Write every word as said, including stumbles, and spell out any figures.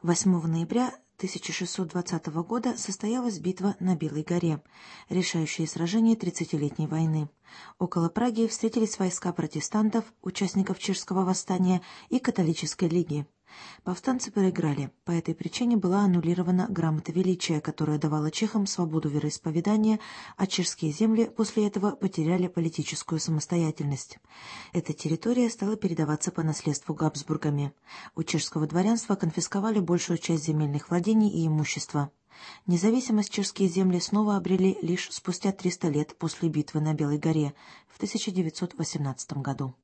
восьмого ноября тысяча шестьсот двадцатого года состоялась битва на Белой горе, решающее сражение тридцатилетней войны. Около Праги встретились войска протестантов, участников чешского восстания и католической лиги. Повстанцы проиграли, по этой причине была аннулирована грамота величия, которая давала чехам свободу вероисповедания, а чешские земли после этого потеряли политическую самостоятельность. Эта территория стала передаваться по наследству Габсбургами. У чешского дворянства конфисковали большую часть земельных владений и имущества. Независимость чешские земли снова обрели лишь спустя триста лет после битвы на Белой горе в тысяча девятьсот восемнадцатом году.